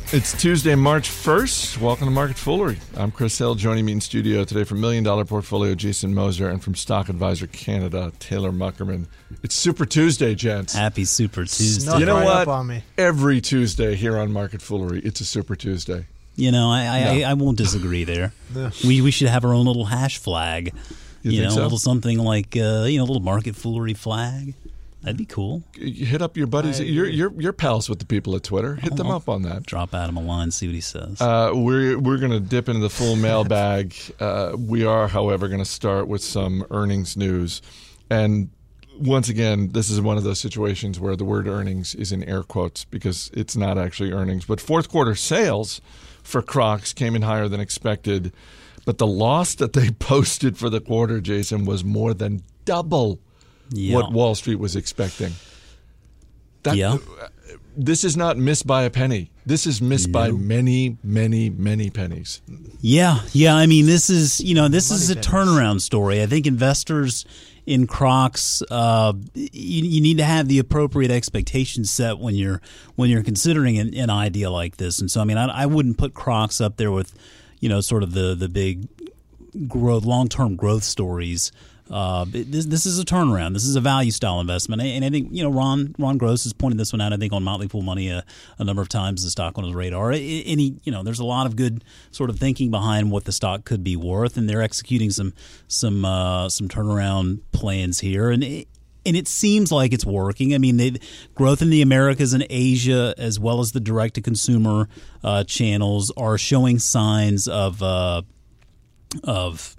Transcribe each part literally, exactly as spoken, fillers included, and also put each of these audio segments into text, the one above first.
It's Tuesday, March first. Welcome to Market Foolery. I'm Chris Hill. Joining me in studio today from Million Dollar Portfolio, Jason Moser, and from Stock Advisor Canada, Taylor Muckerman. It's Super Tuesday, gents. Happy Super Tuesday. Snuck You know right what? up on me. Every Tuesday here on Market Foolery, it's a Super Tuesday. You know, I I, No. I won't disagree there. Yeah. We we should have our own little hash flag. You You, think know, so? a little something like uh, you know, a little Market Foolery flag. That'd be cool. You hit up your buddies. I You're, agree. you're you're pals with the people at Twitter. Hit them Oh. up on that. Drop Adam a line, see what he says. Uh, we're we're going to dip into the full mailbag. Uh, we are, however, going to start with some earnings news. And once again, this is one of those situations where the word earnings is in air quotes because it's not actually earnings. But fourth quarter sales for Crocs came in higher than expected. But the loss that they posted for the quarter, Jason, was more than double yeah. what Wall Street was expecting. That, Yeah. This is not missed by a penny. This is missed by No. many, many, many pennies. Yeah, yeah. I mean, this is you know this Money is a pennies. turnaround story. I think investors in Crocs, uh, you, you need to have the appropriate expectations set when you're when you're considering an, an idea like this. And so, I mean, I, I wouldn't put Crocs up there with you know sort of the the big growth, long term growth stories. Uh, but this this is a turnaround. This is a value style investment, and I think you know Ron Ron Gross has pointed this one out. I think on Motley Fool Money a, a number of times the stock on his radar. And he, you know, there's a lot of good sort of thinking behind what the stock could be worth, and they're executing some some uh, some turnaround plans here, and. It, And it seems like it's working. I mean, they, growth in the Americas and Asia, as well as the direct-to-consumer uh, channels, are showing signs of uh, of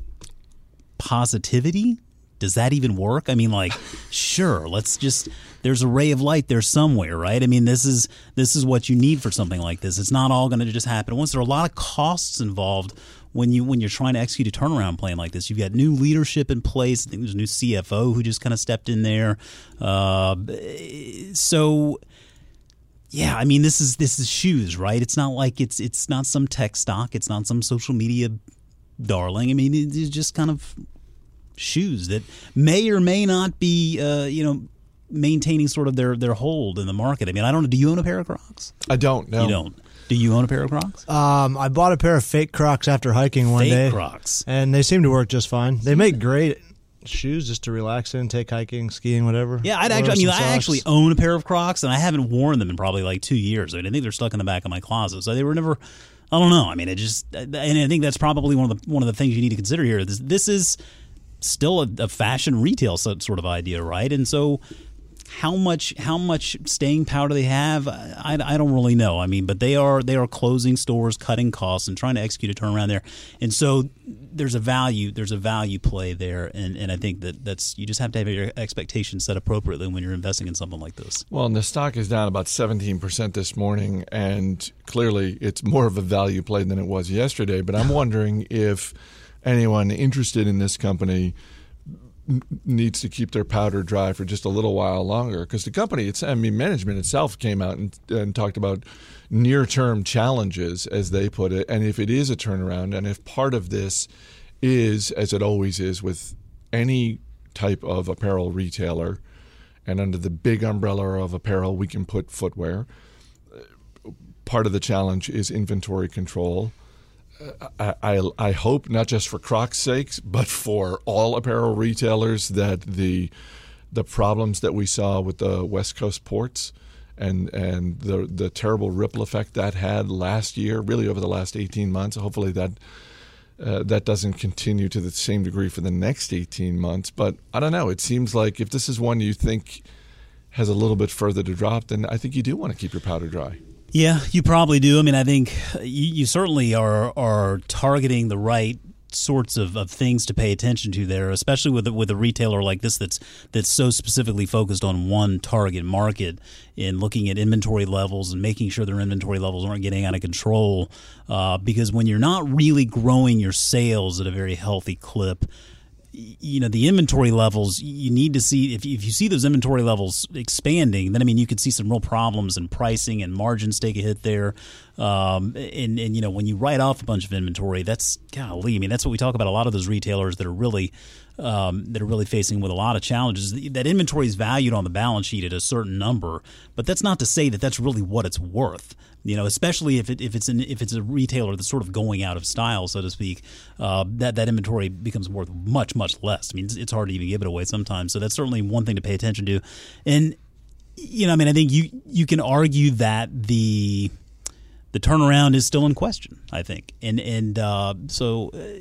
positivity. Does that even work? I mean, like, sure, let's just. There's a ray of light there somewhere, right? I mean, this is this is what you need for something like this. It's not all going to just happen at once. There are a lot of costs involved when you when you're trying to execute a turnaround plan like this. You've got new leadership in place. I think there's a new C F O who just kind of stepped in there. Uh, so, yeah, I mean, this is this is shoes, right? It's not like it's it's not some tech stock. It's not some social media darling. I mean, it's just kind of shoes that may or may not be, uh, you know, maintaining sort of their, their hold in the market. I mean, I don't know. Do you own a pair of Crocs? I don't know. You don't. Do you own a pair of Crocs? Um, I bought a pair of fake Crocs after hiking one Fake day, Crocs. and they seem to work just fine. They make great shoes just to relax in, take hiking, skiing, whatever. Yeah, I'd Wear actually. I mean, some I socks. actually own a pair of Crocs, and I haven't worn them in probably like two years. I mean, I think they're stuck in the back of my closet, so they were never. I don't know. I mean, it just, and I think that's probably one of the one of the things you need to consider here. This, this is still a, a fashion retail sort of idea, right? And so, how much how much staying power do they have? I, I don't really know. I mean, but they are they are closing stores, cutting costs, and trying to execute a turnaround there. And so there's a value there's a value play there, and, and I think that that's you just have to have your expectations set appropriately when you're investing in something like this. Well, and the stock is down about seventeen percent this morning, and clearly it's more of a value play than it was yesterday. But I'm wondering if anyone interested in this company n- needs to keep their powder dry for just a little while longer, because the company, it's, I mean, management itself came out and, and talked about near-term challenges, as they put it, and if it is a turnaround, and if part of this is, as it always is with any type of apparel retailer, and under the big umbrella of apparel, we can put footwear. Part of the challenge is inventory control. I, I, I hope, not just for Crocs' sakes, but for all apparel retailers, that the the problems that we saw with the West Coast ports and and the the terrible ripple effect that had last year, really over the last eighteen months, hopefully that uh, that doesn't continue to the same degree for the next eighteen months. But I don't know. It seems like if this is one you think has a little bit further to drop, then I think you do want to keep your powder dry. Yeah, you probably do. I mean, I think you, you certainly are are targeting the right sorts of, of things to pay attention to there, especially with a, with a retailer like this that's that's so specifically focused on one target market in looking at inventory levels and making sure their inventory levels aren't getting out of control. Uh, because when you're not really growing your sales at a very healthy clip, you know, the inventory levels, you need to see, if you, if you see those inventory levels expanding, then, I mean, you could see some real problems in pricing and margins take a hit there. Um, and, and, you know, when you write off a bunch of inventory, that's, golly, I mean, that's what we talk about. A lot of those retailers that are really um, that are really facing with a lot of challenges. That inventory is valued on the balance sheet at a certain number, but that's not to say that that's really what it's worth. You know, especially if it if it's an, if it's a retailer that's sort of going out of style, so to speak, uh, that that inventory becomes worth much much less. I mean, it's, it's hard to even give it away sometimes. So that's certainly one thing to pay attention to. And you know, I mean, I think you you can argue that the the turnaround is still in question. I think, and and uh, so. Uh,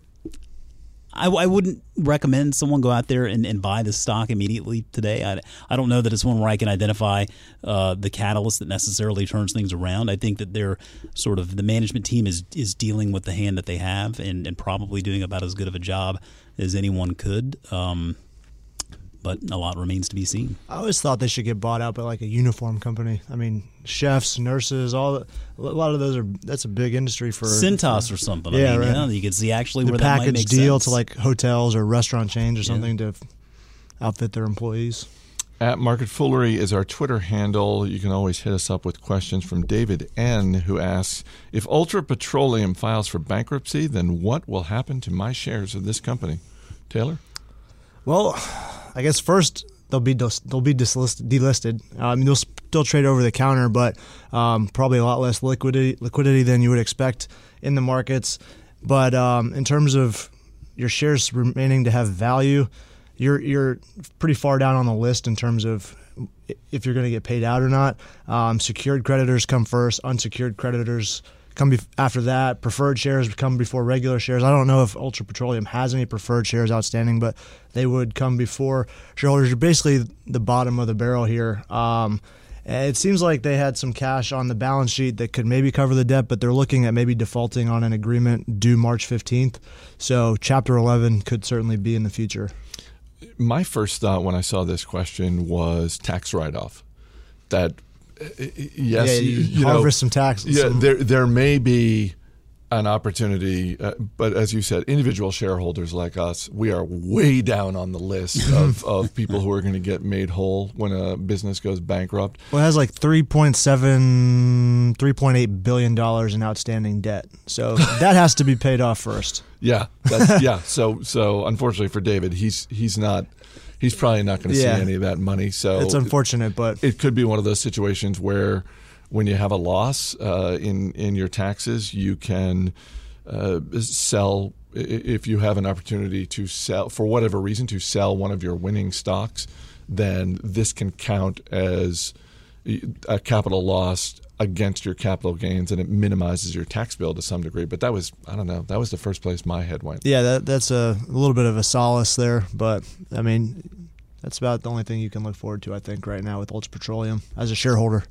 I, I wouldn't recommend someone go out there and, and buy this stock immediately today. I, I don't know that it's one where I can identify uh, the catalyst that necessarily turns things around. I think that they're sort of the management team is is dealing with the hand that they have and, and probably doing about as good of a job as anyone could. Um, but a lot remains to be seen. I always thought they should get bought out by like a uniform company. I mean, chefs, nurses, all the, a lot of those are. That's a big industry for Cintas or something. Yeah, I mean, right. You know, you could see actually the where that might package make deal sense. to like hotels or restaurant chains or Yeah. something to outfit their employees. At Market Foolery is our Twitter handle. You can always hit us up with questions from David N., who asks, if Ultra Petroleum files for bankruptcy, then what will happen to my shares of this company? Taylor? Well, I guess first they'll be dis- they'll be dislisted, delisted. Uh, I mean, they'll still trade over the counter, but um, probably a lot less liquidity liquidity than you would expect in the markets. But um, in terms of your shares remaining to have value, you're you're pretty far down on the list in terms of if you're going to get paid out or not. Um, secured creditors come first. Unsecured creditors come bef- after that. Preferred shares come before regular shares. I don't know if Ultra Petroleum has any preferred shares outstanding, but they would come before shareholders. You're basically the bottom of the barrel here. Um, it seems like they had some cash on the balance sheet that could maybe cover the debt, but they're looking at maybe defaulting on an agreement due March fifteenth. So Chapter eleven could certainly be in the future. My first thought when I saw this question was tax write-off. That yes, yeah, you, you harvest know, some taxes. Yeah, some, there there may be an opportunity, uh, but as you said, individual shareholders like us, we are way down on the list of, of people who are going to get made whole when a business goes bankrupt. Well, it has like three point seven, three point eight billion dollars in outstanding debt, so that has to be paid off first. Yeah, that's, yeah. So so unfortunately for David, he's he's not. He's probably not going to Yeah. see any of that money. So It's unfortunate, but it could be one of those situations where when you have a loss uh, in, in your taxes, you can uh, sell, if you have an opportunity to sell, for whatever reason, to sell one of your winning stocks, then this can count as a capital loss against your capital gains, and it minimizes your tax bill to some degree. But that was, I don't know, that was the first place my head went. yeah, that, that's a, a little bit of a solace there. But, I mean, that's about the only thing you can look forward to, I think, right now with Ultra Petroleum as a shareholder.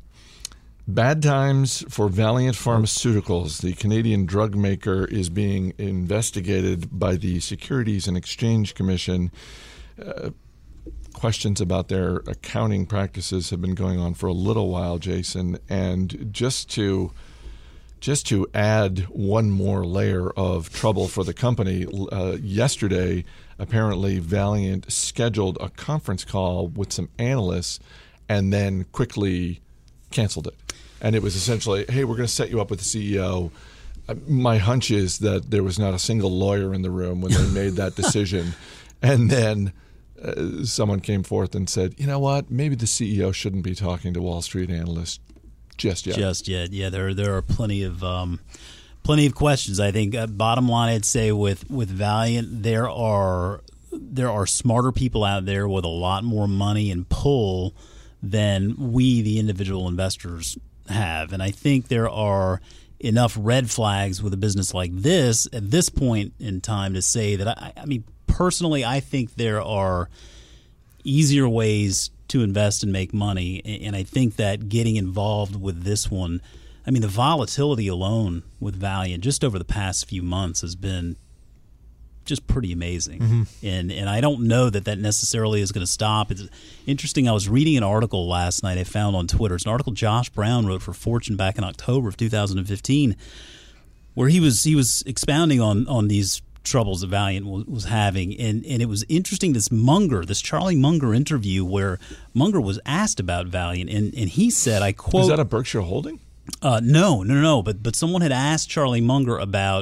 Bad times for Valiant Pharmaceuticals. The Canadian drug maker is being investigated by the Securities and Exchange Commission. Uh, questions about their accounting practices have been going on for a little while, Jason. And just to just to add one more layer of trouble for the company, uh, yesterday, apparently Valiant scheduled a conference call with some analysts and then quickly canceled it. And it was essentially, hey, we're going to set you up with the C E O. My hunch is that there was not a single lawyer in the room when they made that decision. And then uh, someone came forth and said, you know what, maybe the C E O shouldn't be talking to Wall Street analysts just yet. Just yet, yeah. There, there are plenty of um, plenty of questions. I think. Uh, bottom line, I'd say with with Valiant, there are there are smarter people out there with a lot more money and pull than we, the individual investors, have. And I think there are enough red flags with a business like this at this point in time to say that, I, I mean, personally, I think there are easier ways to invest and make money. And I think that getting involved with this one, I mean, the volatility alone with Valiant just over the past few months has been just pretty amazing. Mm-hmm. And and I don't know that that necessarily is going to stop. It's interesting. I was reading an article last night I found on Twitter. It's an article Josh Brown wrote for Fortune back in October of two thousand fifteen, where he was he was expounding on on these troubles that Valiant was, was having. And, and it was interesting, this Munger, this Charlie Munger interview where Munger was asked about Valiant. And, and he said, I quote... Is that a Berkshire Holding? Uh, no, no, no, no. But, but someone had asked Charlie Munger about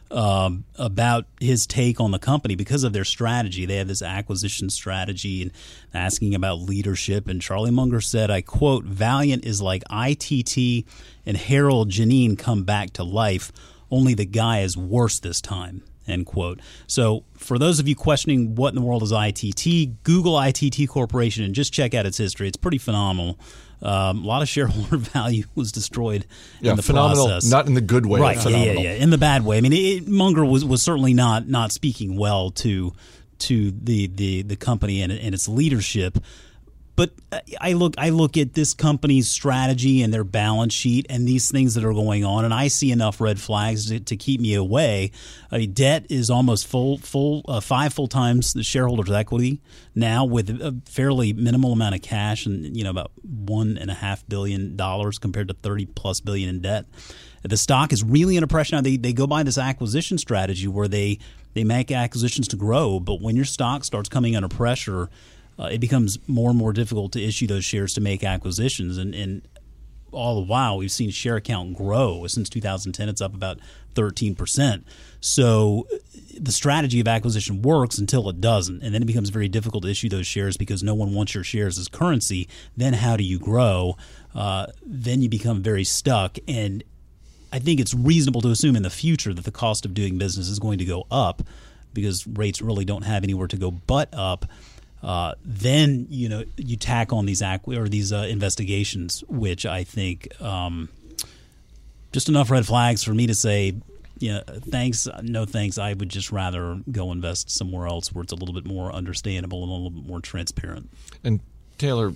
um, about his take on the company because of their strategy. They have this acquisition strategy and asking about leadership. And Charlie Munger said, I quote, "Valiant is like I T T and Harold Janine come back to life, only the guy is worse this time." End quote. So for those of you questioning what in the world is I T T, Google I T T Corporation and just check out its history. It's pretty phenomenal. Um, a lot of shareholder value was destroyed yeah, in the phenomenal, process. Not in the good way. Right, yeah, phenomenal. yeah, yeah, in the bad way. I mean, it, Munger was, was certainly not not speaking well to to the, the, the company and, and its leadership. But I look I look at this company's strategy and their balance sheet and these things that are going on, and I see enough red flags to, to keep me away. I mean, debt is almost full full uh, five full times the shareholders' equity now, with a fairly minimal amount of cash, and you know about one and a half billion dollars compared to thirty plus billion in debt. The stock is really under pressure now. They they go by this acquisition strategy where they they make acquisitions to grow, but when your stock starts coming under pressure, Uh, it becomes more and more difficult to issue those shares to make acquisitions. And, and all the while, we've seen share count grow. Since two thousand ten, it's up about thirteen percent. So the strategy of acquisition works until it doesn't. And then it becomes very difficult to issue those shares because no one wants your shares as currency. Then how do you grow? Uh, then you become very stuck. And I think it's reasonable to assume in the future that the cost of doing business is going to go up because rates really don't have anywhere to go but up. Uh, then you know you tack on these ac- or these uh, investigations, which I think um, just enough red flags for me to say, you know, thanks, no thanks. I would just rather go invest somewhere else where it's a little bit more understandable and a little bit more transparent. And Taylor,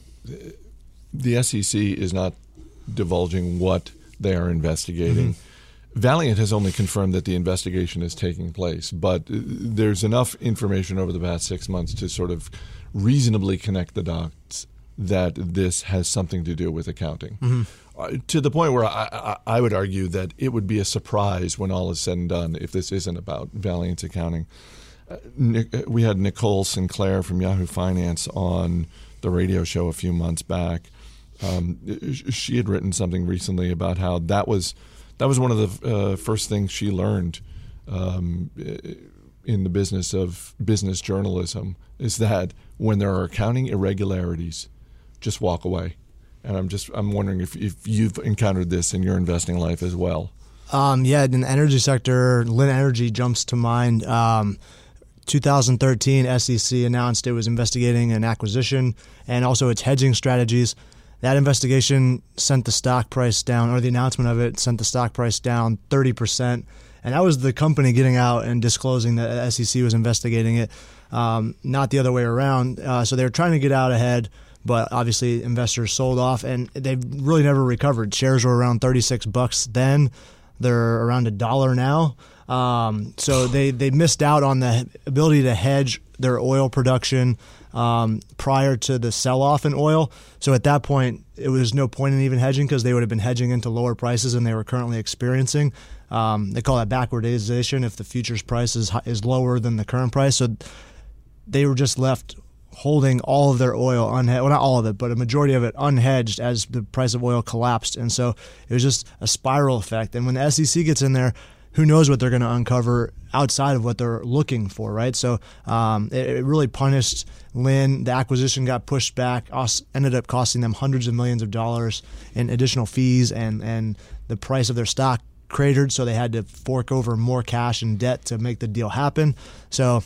the S E C is not divulging what they are investigating. Mm-hmm. Valiant has only confirmed that the investigation is taking place, but there's enough information over the past six months to sort of reasonably connect the dots that this has something to do with accounting. Mm-hmm. Uh, to the point where I, I, I would argue that it would be a surprise when all is said and done if this isn't about Valiant's accounting. Uh, Nick, we had Nicole Sinclair from Yahoo Finance on the radio show a few months back. Um, she had written something recently about how that was That was one of the uh, first things she learned um, in the business of business journalism, is that when there are accounting irregularities, just walk away. And I'm just I'm wondering if, if you've encountered this in your investing life as well. Um, yeah, in the energy sector, Lynn Energy jumps to mind. Um, two thousand thirteen, S E C announced it was investigating an acquisition and also its hedging strategies. That investigation sent the stock price down, or the announcement of it sent the stock price down thirty percent. And that was the company getting out and disclosing that S E C was investigating it, um, not the other way around. Uh, so they were trying to get out ahead, but obviously investors sold off, and they've really never recovered. Shares were around thirty-six bucks then. They're around a dollar now. Um, so they, they missed out on the ability to hedge their oil production um, prior to the sell-off in oil. So at that point, it was no point in even hedging because they would have been hedging into lower prices than they were currently experiencing. Um, they call that backwardation if the futures price is, is lower than the current price. So they were just left holding all of their oil unhedged, well, not all of it, but a majority of it unhedged as the price of oil collapsed. And so it was just a spiral effect. And when the S E C gets in there, who knows what they're going to uncover outside of what they're looking for, right? So um, it, it really punished Lynn. The acquisition got pushed back, ended up costing them hundreds of millions of dollars in additional fees, and, and the price of their stock cratered, so they had to fork over more cash and debt to make the deal happen. So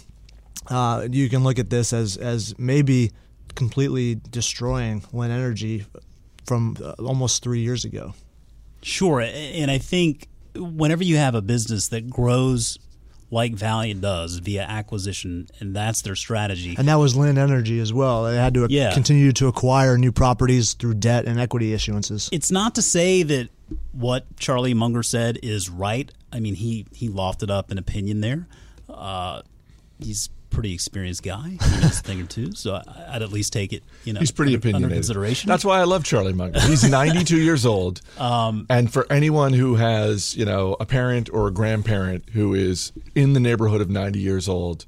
uh, you can look at this as, as maybe completely destroying Lynn Energy from uh, almost three years ago. Sure, and I think whenever you have a business that grows like Valiant does via acquisition, and that's their strategy. And that was Lynn Energy as well. They had to yeah. continue to acquire new properties through debt and equity issuances. It's not to say that what Charlie Munger said is right. I mean, he, he lofted up an opinion there. Uh, he's a pretty experienced guy. He knows a thing or two, so I'd at least take it, you know, he's pretty under, opinionated. under consideration. That's why I love Charlie Munger. He's ninety-two years old. Um, and for anyone who has, you know, a parent or a grandparent who is in the neighborhood of ninety years old,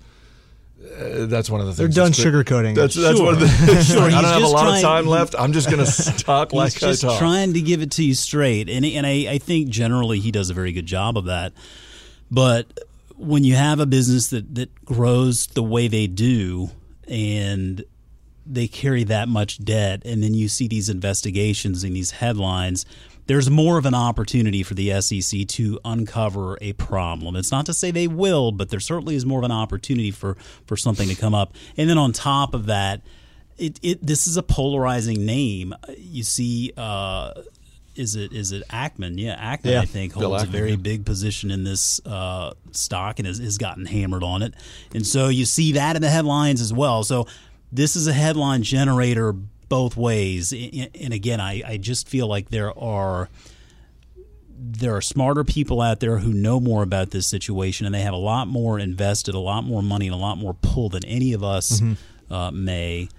uh, that's one of the things. They're done sugarcoating. That's, that's sure. one of the sure, I don't have a lot trying, of time left. I'm just going to talk like I talk. He's just trying to give it to you straight. And, and I, I think generally he does a very good job of that. But when you have a business that, that grows the way they do and they carry that much debt, and then you see these investigations and these headlines, there's more of an opportunity for the S E C to uncover a problem. It's not to say they will, but there certainly is more of an opportunity for, for something to come up. And then on top of that, it, it this is a polarizing name. You see, uh, is it is it Ackman? Yeah, Ackman, yeah. I think, Bill holds Ackman, a very yeah. big position in this uh, stock and has, has gotten hammered on it. And so you see that in the headlines as well. So this is a headline generator both ways. And again, I, I just feel like there are there are smarter people out there who know more about this situation, and they have a lot more invested, a lot more money, and a lot more pull than any of us mm-hmm. uh, may.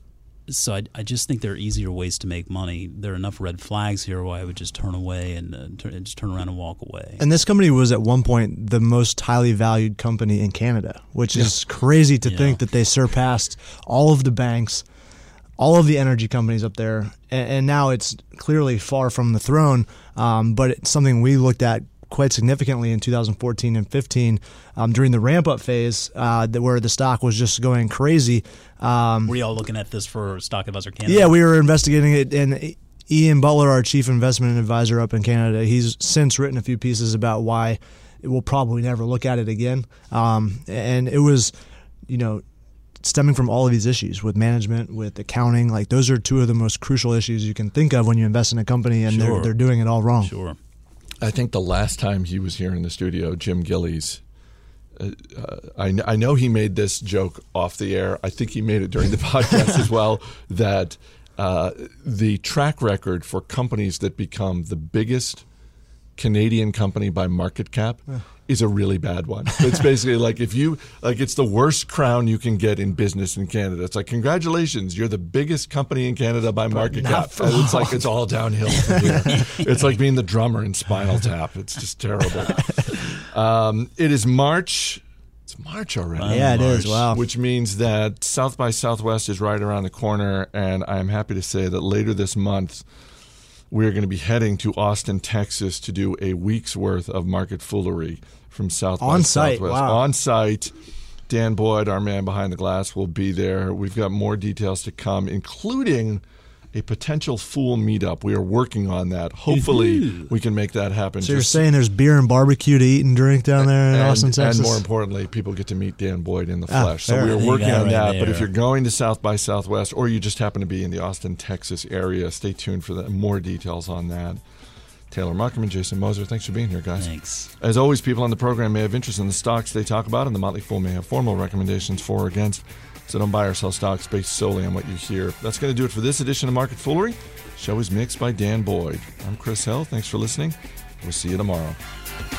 So I, I just think there are easier ways to make money. There are enough red flags here where I would just turn away and uh, turn, just turn around and walk away. And this company was at one point the most highly valued company in Canada, which yeah. is crazy to yeah. think that they surpassed all of the banks, all of the energy companies up there, and, and now it's clearly far from the throne. Um, but it's something we looked at quite significantly in two thousand fourteen and fifteen um, during the ramp-up phase uh, that where the stock was just going crazy. Um, Were you all looking at this for Stock Advisor Canada? Yeah, we were investigating it, and Ian Butler, our chief investment advisor up in Canada, he's since written a few pieces about why we'll probably never look at it again. Um, and it was, you know, stemming from all of these issues with management, with accounting. Like, those are two of the most crucial issues you can think of when you invest in a company, and sure. they're they're doing it all wrong. Sure. I think the last time he was here in the studio, Jim Gillies, uh, uh, I, I know he made this joke off the air. I think he made it during the podcast as well, that uh, the track record for companies that become the biggest Canadian company by market cap is a really bad one. It's basically like if you like it's the worst crown you can get in business in Canada. It's like, congratulations, you're the biggest company in Canada by market cap. And it's like it's all downhill from here. It's like being the drummer in Spinal Tap. It's just terrible. Um, it is March. It's March already. Yeah, it March, is. Wow. Which means that South by Southwest is right around the corner, and I'm happy to say that later this month we're going to be heading to Austin, Texas to do a week's worth of market foolery from South by On site, Southwest. wow. On site. Dan Boyd, our man behind the glass, will be there. We've got more details to come, including a potential Fool meetup. We are working on that. Hopefully mm-hmm. we can make that happen. So you're saying there's beer and barbecue to eat and drink down there in and, Austin, Texas? And more importantly, people get to meet Dan Boyd in the Ah, flesh. So fair. we are You working got it on right that. there. But if you're going to South by Southwest or you just happen to be in the Austin, Texas area, stay tuned for the, more details on that. Taylor Muckerman, Jason Moser, thanks for being here, guys. Thanks. As always, people on the program may have interest in the stocks they talk about, and the Motley Fool may have formal recommendations for or against. So don't buy or sell stocks based solely on what you hear. That's going to do it for this edition of Market Foolery. Show is mixed by Dan Boyd. I'm Chris Hill. Thanks for listening. We'll see you tomorrow.